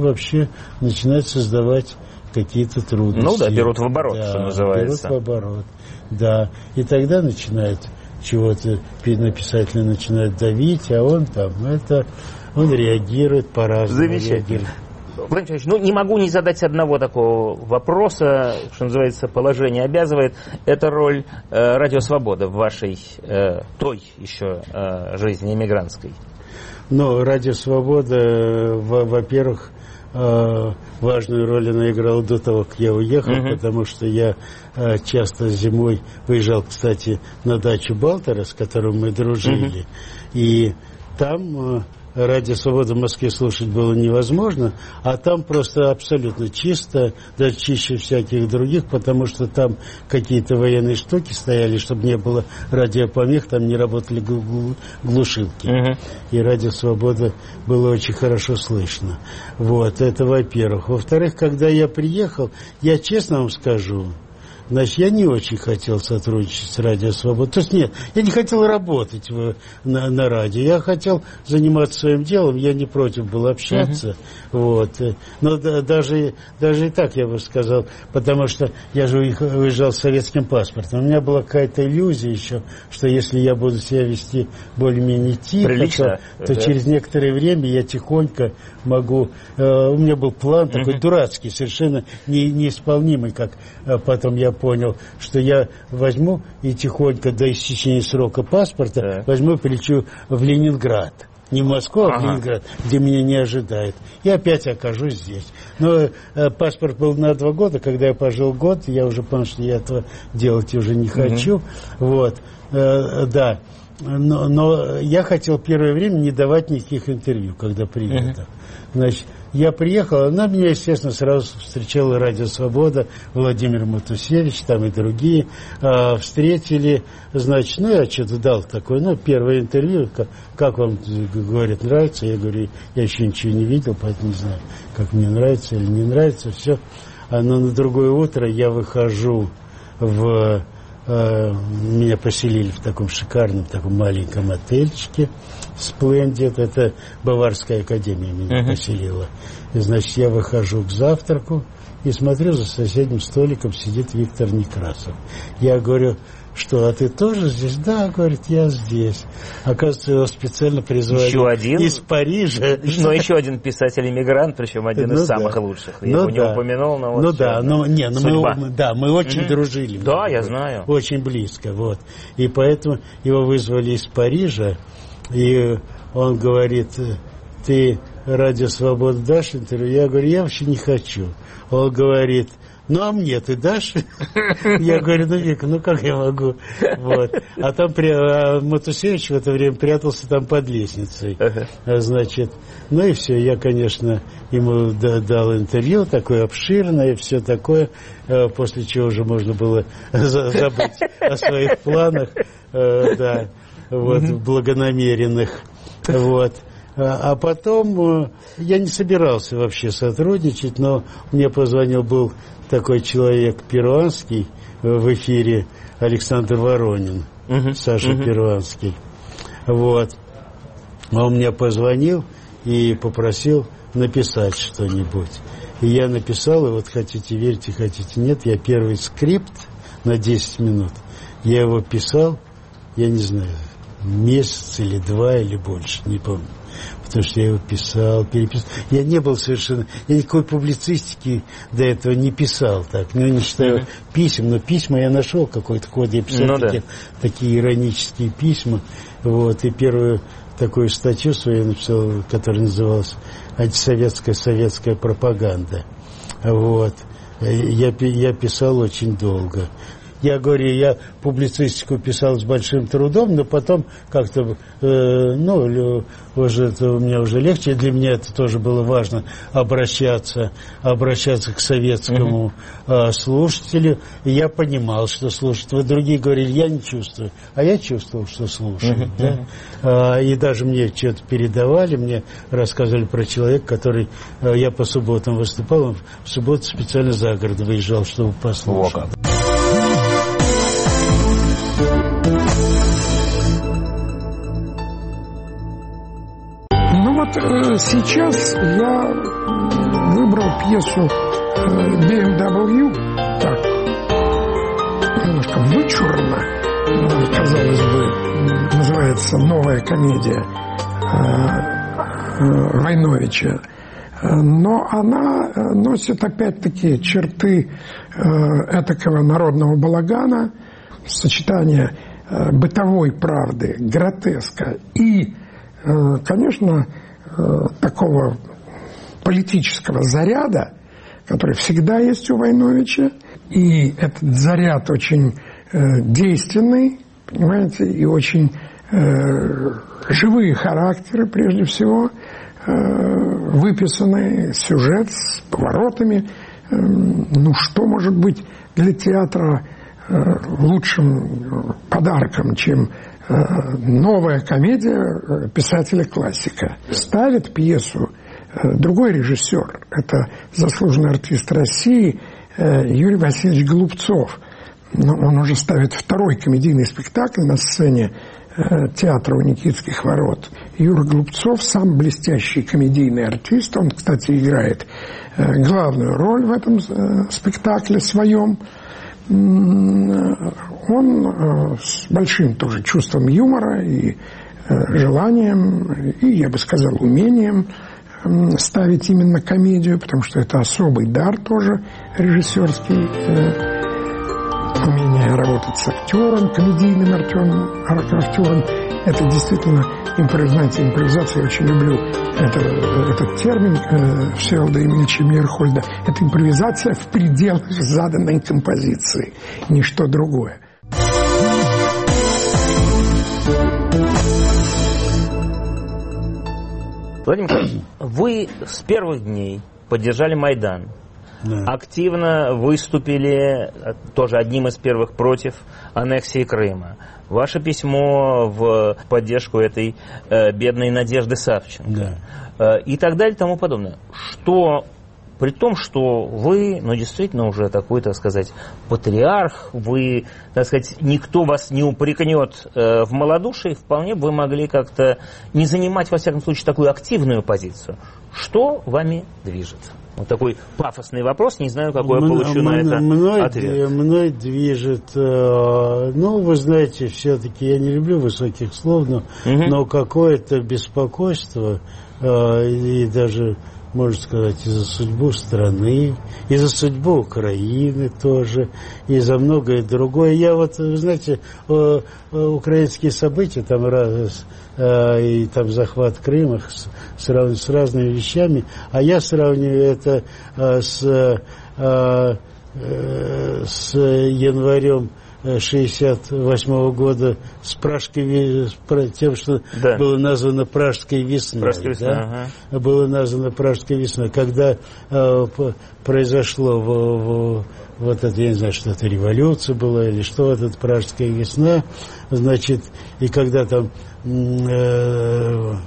создавать какие-то трудности. Ну да, берут в оборот, да, что называется. Берут в оборот, да. И тогда начинает чего-то, написатель начинает давить, а он реагирует по-разному. Замечательно. Владимир Ильич, не могу не задать одного такого вопроса, что называется, положение обязывает. Это роль Радио Свобода в вашей той еще жизни эмигрантской. Ну, Радио Свобода, во-первых, важную роль она играла до того, как я уехал, потому что я часто зимой выезжал, кстати, на дачу Балтера, с которым мы дружили, и там Радио Свобода в Москве слушать было невозможно, а там просто абсолютно чисто, даже чище всяких других, потому что там какие-то военные штуки стояли, чтобы не было радиопомех, там не работали глушилки. И Радио Свобода было очень хорошо слышно. Вот, это во-первых. Во-вторых, когда я приехал, я честно вам скажу, значит, я не очень хотел сотрудничать с Радио Свобода. То есть нет, я не хотел работать на радио. Я хотел заниматься своим делом, я не против был общаться. Вот. Но даже и так я бы сказал, потому что я же уезжал с советским паспортом. У меня была какая-то иллюзия еще, что если я буду себя вести более-менее тихо, то через некоторое время я тихонько могу... У меня был план такой дурацкий, совершенно неисполнимый, как потом я понял, что я возьму и тихонько до истечения срока паспорта возьму и полечу в Ленинград. Не в Москву, а в Ленинград, где меня не ожидают. И опять окажусь здесь. Но паспорт был на 2 года. Когда я пожил год, я уже понял, что я этого делать уже не хочу. Вот. Да. Но я хотел первое время не давать никаких интервью, когда приехал. Значит, я приехал, она меня, естественно, сразу встречала Радио Свобода, Владимир Матусевич, там и другие, встретили, значит, я что-то дал такое, первое интервью, как вам, говорят, нравится, я говорю, я еще ничего не видел, поэтому не знаю, как мне нравится или не нравится, все. Но на другое утро я выхожу меня поселили в таком шикарном, таком маленьком отельчике Splendid, это Баварская академия меня поселила. И, значит, я выхожу к завтраку и смотрю, за соседним столиком сидит Виктор Некрасов. Я говорю, что, а ты тоже здесь? Да, говорит, я здесь. Оказывается, его специально призвали из Парижа. Но еще один писатель-иммигрант, причем один из самых лучших. Я его не упомянул, но вот мы очень дружили. Да, я знаю. Очень близко, вот. И поэтому его вызвали из Парижа, и он говорит, ты Радио Свобода дашь интервью? Я говорю, я вообще не хочу. Он говорит, а мне ты дашь? Я говорю, Вика, как я могу? Вот. А там Матусевич в это время прятался там под лестницей. Значит, и все, я, конечно, ему дал интервью, такое обширное, все такое, после чего уже можно было забыть о своих планах, благонамеренных. Вот. А потом я не собирался вообще сотрудничать, но мне позвонил, был такой человек перуанский в эфире, Александр Воронин, Саша Перуанский. Вот. Он мне позвонил и попросил написать что-нибудь. И я написал, и вот хотите верьте, хотите нет, я первый скрипт на 10 минут. Я его писал, я не знаю, месяц или 2 или больше, не помню. Потому что я его писал, переписал. Я не был совершенно... Я никакой публицистики до этого не писал так. Ну, не считаю писем, но письма я нашел какой-то ход. Я писал такие иронические письма. Вот. И первую такую статью свою я написал, которая называлась «Антисоветская советская пропаганда». Вот. Я писал очень долго. Я говорю, я публицистику писал с большим трудом, но потом как-то, уже это у меня уже легче. Для меня это тоже было важно, обращаться к советскому слушателю. И я понимал, что слушать. Вот другие говорили, я не чувствую. А я чувствовал, что слушают. Да? И даже мне что-то передавали, мне рассказывали про человека, который... Я по субботам выступал, он в субботу специально за город выезжал, чтобы послушать. Сейчас я выбрал пьесу BMW, так, немножко вычурно, казалось бы, называется «Новая комедия» Войновича. Но она носит опять-таки черты этакого народного балагана, сочетание бытовой правды, гротеска и, конечно, такого политического заряда, который всегда есть у Войновича, и этот заряд очень действенный, понимаете, и очень живые характеры, прежде всего, выписанный сюжет с поворотами. Ну, что может быть для театра лучшим подарком, чем новая комедия писателя-классика? Ставит пьесу другой режиссер. Это заслуженный артист России Юрий Васильевич Голубцов. Но он уже ставит второй комедийный спектакль на сцене театра у Никитских ворот. Юра Голубцов сам блестящий комедийный артист. Он, кстати, играет главную роль в этом спектакле своем. Он с большим тоже чувством юмора и желанием, и, я бы сказал, умением ставить именно комедию, потому что это особый дар тоже режиссерский, умение работать с актером, комедийным актером. Это действительно импровизация. Я очень люблю этот термин Всеволода Емельевича Мейерхольда. Это импровизация в пределах заданной композиции, ничто другое. Владимир Николаевич, вы с первых дней поддержали Майдан. Да. Активно выступили, тоже одним из первых, против аннексии Крыма. Ваше письмо в поддержку этой бедной Надежды Савченко. Да. И так далее и тому подобное. Что, при том, что вы, действительно уже такой, так сказать, патриарх, вы, так сказать, никто вас не упрекнет в малодушии, вполне бы вы могли как-то не занимать, во всяком случае, такую активную позицию. Что вами движет? Вот такой пафосный вопрос, не знаю, какой я получу на это ответ. Мной движет, вы знаете, все-таки я не люблю высоких слов, но какое-то беспокойство, и даже, можно сказать, и за судьбу страны, и за судьбу Украины тоже, и за многое другое. Я вы знаете, украинские события, и там захват Крыма сравниваю с разными вещами, а я сравниваю это с январем 1968 года с Пражской, тем, что было названо Пражской весной. Было названо Пражской весной. Когда произошло вот это, я не знаю, что это революция была или что, вот эта Пражская весна, значит, и когда там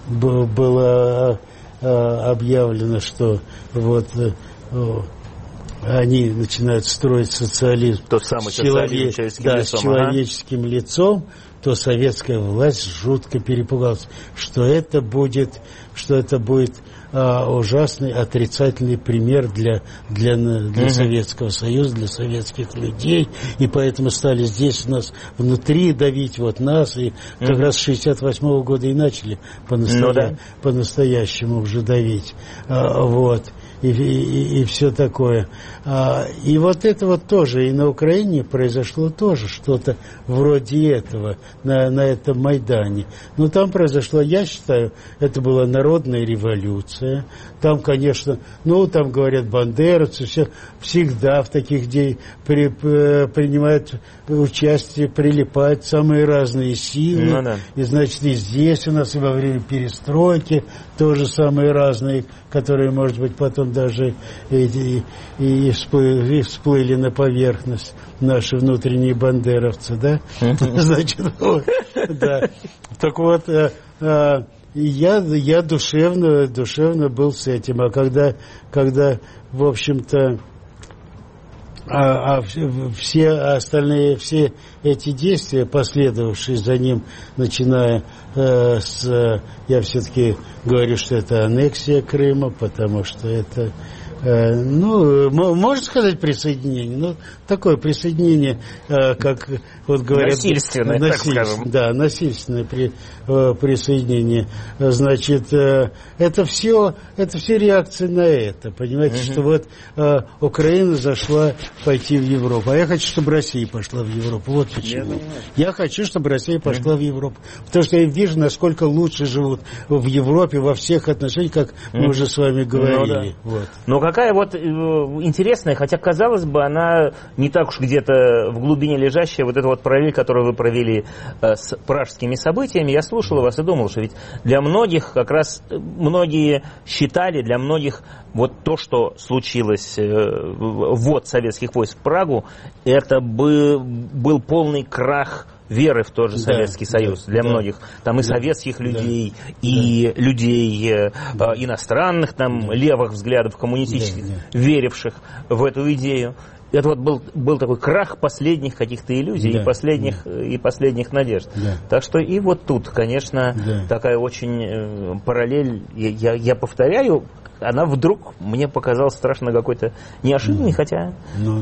было объявлено, что они начинают строить социализм тот самый социализм с человеческим лицом, то советская власть жутко перепугалась, что это будет ужасный отрицательный пример для Советского Союза, для советских людей, и поэтому стали здесь у нас внутри давить вот нас, и как раз с 68-го года и начали по-настоящему уже давить. Вот. И все такое. И вот это вот тоже, и на Украине произошло тоже что-то вроде этого, на этом Майдане. Но там произошло, я считаю, это была народная революция. Там, конечно, там говорят бандеровцы, всегда в таких принимают участие, прилипают самые разные силы. И, значит, и здесь у нас, и во время перестройки тоже самые разные, которые, может быть, потом даже и всплыли на поверхность, наши внутренние бандеровцы, да? Значит, да. Так вот, я душевно был с этим, а когда в общем-то, все остальные, все эти действия, последовавшие за ним, начиная я все-таки говорю, что это аннексия Крыма, потому что это, можно сказать присоединение, такое присоединение, как вот говорят... Насильственное, так скажем. Да, насильственное присоединение. Значит, это все реакция на это, понимаете, что вот Украина зашла пойти в Европу, а я хочу, чтобы Россия пошла в Европу. Вот почему. Я хочу, чтобы Россия пошла в Европу, потому что я вижу, насколько лучше живут в Европе во всех отношениях, как мы уже с вами говорили. Вот. Но какая вот интересная, хотя, казалось бы, она не так уж где-то в глубине лежащая, вот эта вот параллель, которую вы провели с пражскими событиями, я слушал вас и думал, что ведь для многих, как раз многие считали, для многих вот то, что случилось, ввод советских войск в Прагу, это был полный крах веры в тот же Советский Союз для многих. Там и советских людей, и людей иностранных, там, левых взглядов, коммунистических, веривших в эту идею. Это вот был такой крах последних каких-то иллюзий и последних надежд. Так что и вот тут, конечно, такая очень параллель, я повторяю, она вдруг мне показалась страшно какой-то неожиданной, хотя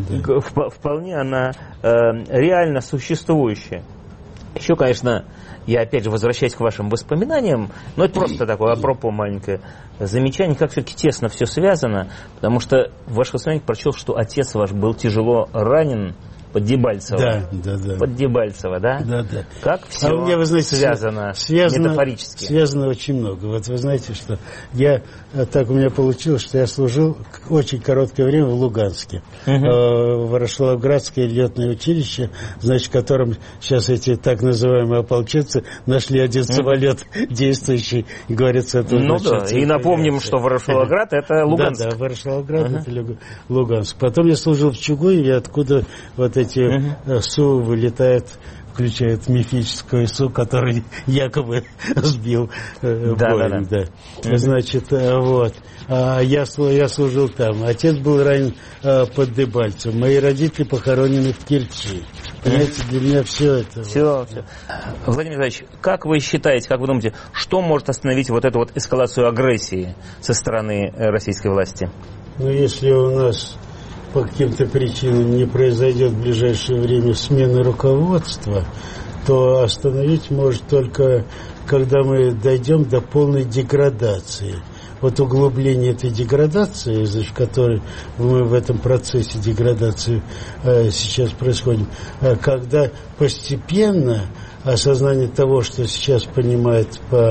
вполне она реально существующая. Еще, конечно, я опять же возвращаюсь к вашим воспоминаниям, но это просто такое апропо маленькое замечание, как все-таки тесно все связано, потому что в ваших воспоминаниях прочел, что отец ваш был тяжело ранен под Дебальцево. Под Дебальцево, да? Как все у меня, вы знаете, связано метафорически? Связано очень много. Вот вы знаете, что так у меня получилось, что я служил очень короткое время в Луганске. В Ворошиловградское летное училище, значит, в котором сейчас эти так называемые ополченцы нашли один самолет действующий, и говорят, с этого и напомним, что Ворошиловград это Луганск. Да, Ворошиловград это Луганск. Потом я служил в Чугуеве, откуда вот эти СУ вылетают, включает мифическую СУ, который якобы сбил Боинг. Значит, вот. Я служил там. Отец был ранен под Дебальцевым. Мои родители похоронены в Керчи. Понимаете, для меня все это... Все. Владимир Ильич, как вы считаете, как вы думаете, что может остановить вот эту вот эскалацию агрессии со стороны российской власти? Если у нас по каким-то причинам не произойдет в ближайшее время смена руководства, то остановить может только, когда мы дойдем до полной деградации. Вот углубление этой деградации, значит, которой мы в этом процессе деградации сейчас происходим, когда постепенно осознание того, что сейчас понимает по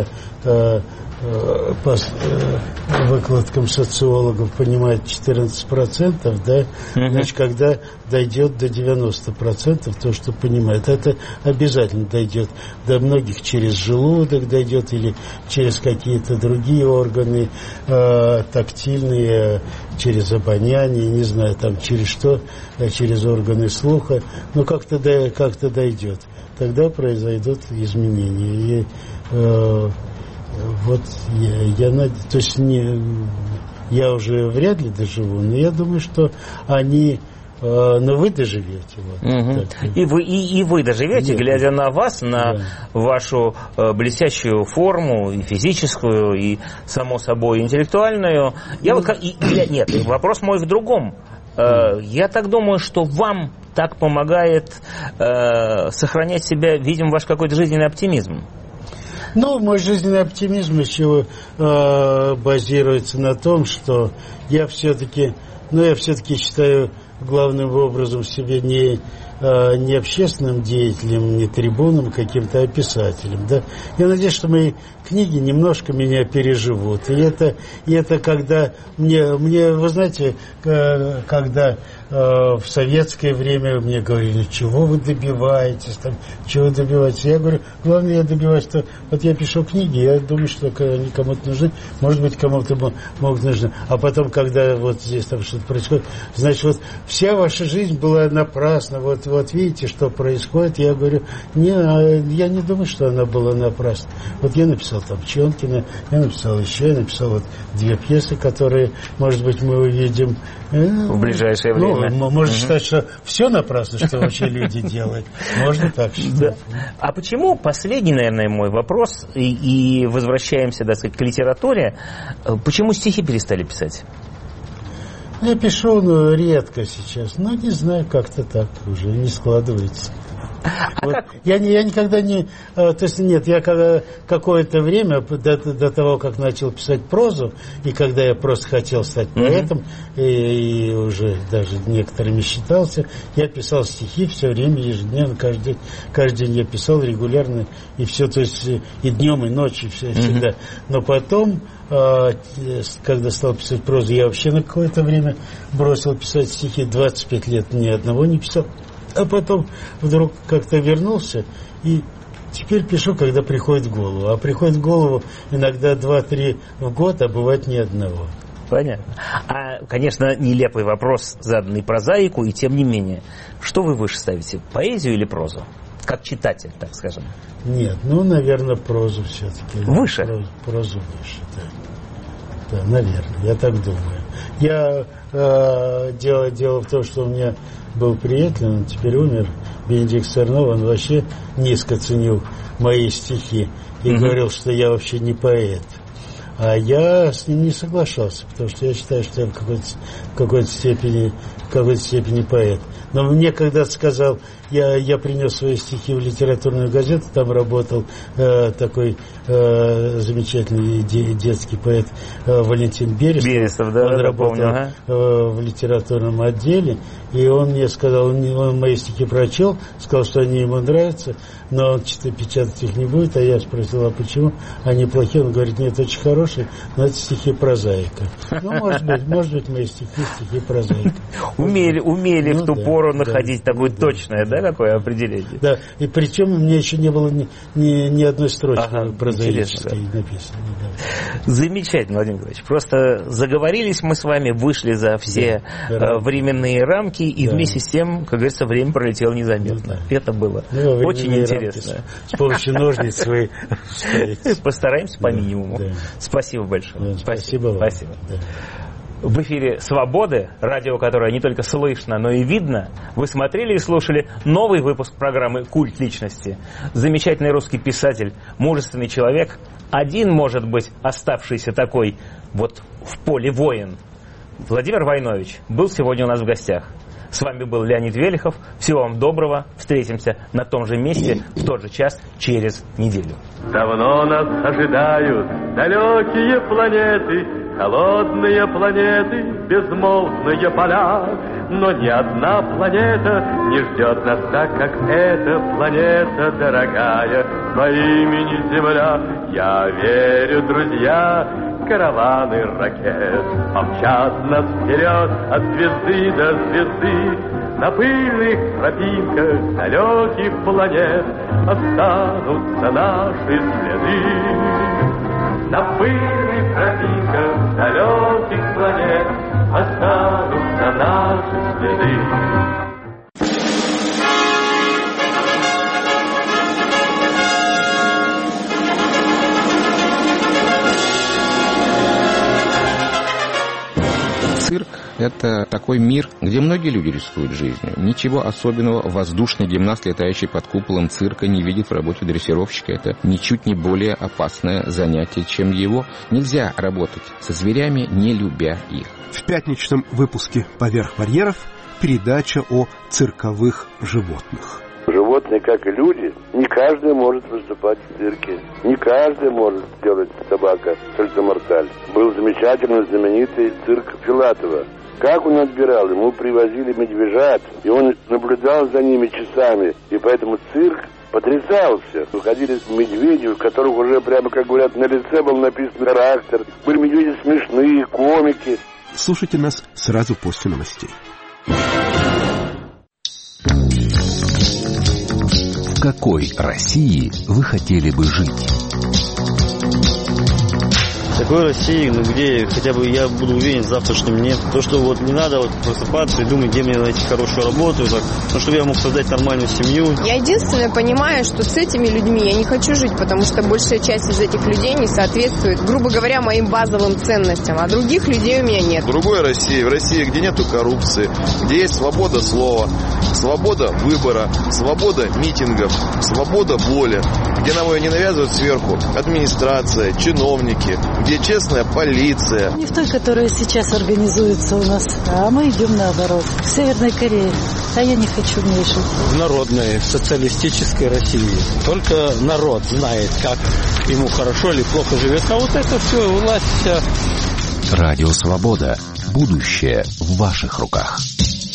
выкладкам социологов понимает 14%, да, значит, когда дойдет до 90%, то, что понимает, это обязательно дойдет до многих через желудок дойдет или через какие-то другие органы тактильные, через обоняние, не знаю, там через что, через органы слуха, но как-то дойдет. Тогда произойдут изменения. И вот я надеюсь, то есть я уже вряд ли доживу, но я думаю, что они... Но вы доживете. Вот, и вы доживете, нет, глядя на вас, на вашу блестящую форму, и физическую, и, само собой, интеллектуальную. Нет, вопрос мой в другом. Я так думаю, что вам так помогает сохранять себя, видим, ваш какой-то жизненный оптимизм. Ну, мой жизненный оптимизм еще базируется на том, что я все-таки считаю главным образом себе не общественным деятелем, не трибуном каким-то, а писателем. Да? Я надеюсь, что мои книги немножко меня переживут. И это когда мне, вы знаете, когда в советское время мне говорили, чего вы добиваетесь, я говорю, главное, я добиваюсь, что вот я пишу книги, я думаю, что они кому-то нужны, может быть, кому-то могут нужны. А потом, когда вот здесь там что-то происходит, значит, вот вся ваша жизнь была напрасна, вот видите, что происходит, я говорю, я не думаю, что она была напрасна. Вот я написал там Чонкина, я написал 2 пьесы, которые, может быть, мы увидим в ближайшее время. Можно считать, что все напрасно, что вообще люди делают. Можно так считать. А почему, последний, наверное, мой вопрос, и возвращаемся, так сказать, к литературе, почему стихи перестали писать? Я пишу, но редко сейчас. Но не знаю, как-то так уже не складывается. Я никогда не... То есть нет, я какое-то время, до того, как начал писать прозу, и когда я просто хотел стать поэтом, и уже даже некоторыми считался, я писал стихи все время, ежедневно, каждый день я писал регулярно, и все, то есть и днем, и ночью, всегда. Но потом, когда стал писать прозу, я вообще на какое-то время бросил писать стихи, 25 лет ни одного не писал. А потом вдруг как-то вернулся, и теперь пишу, когда приходит в голову. А приходит в голову иногда 2-3 в год, а бывает ни одного. Понятно. А, конечно, нелепый вопрос, заданный прозаику, и тем не менее. Что вы выше ставите, поэзию или прозу? Как читатель, так скажем. Нет, наверное, прозу все-таки. Выше? Прозу выше, да. Да, наверное, я так думаю. Дело в том, что у меня был приятель, он теперь умер, Бенедикт Цернов, он вообще низко ценил мои стихи и говорил, что я вообще не поэт. А я с ним не соглашался, потому что я считаю, что я в какой-то степени поэт. Но мне когда-то сказал, я принес свои стихи в литературную газету, там работал такой замечательный детский поэт Валентин Берестов. Да, он работал помню, в литературном отделе, и он мне сказал, он мои стихи прочел, сказал, что они ему нравятся, но он печатать их не будет, а я спросил, а почему? Они плохие? Он говорит, нет, очень хорошие, но это стихи прозаика. Может быть, мои стихи прозаика. Умели в ту пору находить такое точное, да, какое определение? Да, и причем у меня еще не было ни одной строчки прозаической написано. Да. Замечательно, Владимир Владимирович. Просто заговорились мы с вами, вышли за все временные рамки, и вместе с тем, как говорится, время пролетело незаметно. Это было очень интересно. С помощью ножниц своей. Постараемся по минимуму. Спасибо большое. Спасибо вам. Спасибо. В эфире «Свободы», радио, которое не только слышно, но и видно. Вы смотрели и слушали новый выпуск программы «Культ личности». Замечательный русский писатель, мужественный человек, один, может быть, оставшийся такой вот в поле воин. Владимир Войнович был сегодня у нас в гостях. С вами был Леонид Велихов. Всего вам доброго. Встретимся на том же месте в тот же час через неделю. Давно нас ожидают далекие планеты, холодные планеты, безмолвные поля. Но ни одна планета не ждет нас так, как эта планета дорогая по имени Земля. Я верю, друзья, караваны ракет помчат нас вперед от звезды до звезды. На пыльных тропинках далеких планет останутся наши следы. На пыльных тропинках далеких планет останутся наши следы. – это такой мир, где многие люди рискуют жизнью. Ничего особенного воздушный гимнаст, летающий под куполом цирка, не видит в работе дрессировщика. Это ничуть не более опасное занятие, чем его. Нельзя работать со зверями, не любя их. В пятничном выпуске «Поверх барьеров» передача о цирковых животных. Животные, как и люди, не каждый может выступать в цирке. Не каждый может делать собака сальто-морталь. Был замечательно знаменитый цирк Филатова. Как он отбирал? Ему привозили медвежат, и он наблюдал за ними часами. И поэтому цирк потрясался. Выходили медведи, у которых уже, прямо как говорят, на лице был написан характер. Были медведи смешные, комики. Слушайте нас сразу после новостей. В какой России вы хотели бы жить? В такой России, где хотя бы я буду уверен в завтрашнем дне. То, что вот не надо вот просыпаться и думать, где мне найти хорошую работу, чтобы я мог создать нормальную семью. Я единственное понимаю, что с этими людьми я не хочу жить, потому что большая часть из этих людей не соответствует, грубо говоря, моим базовым ценностям, а других людей у меня нет. В другой России, в России, где нету коррупции, где есть свобода слова, свобода выбора, свобода митингов, свобода воли, где нам ее не навязывают сверху администрация, чиновники, где честная полиция. Не в той, которая сейчас организуется у нас, а мы идем наоборот. К Северной Корее. А я не хочу в ней жить. В народной, социалистической России. Только народ знает, как ему хорошо или плохо живет. А вот это все, власть вся. Радио «Свобода». Будущее в ваших руках.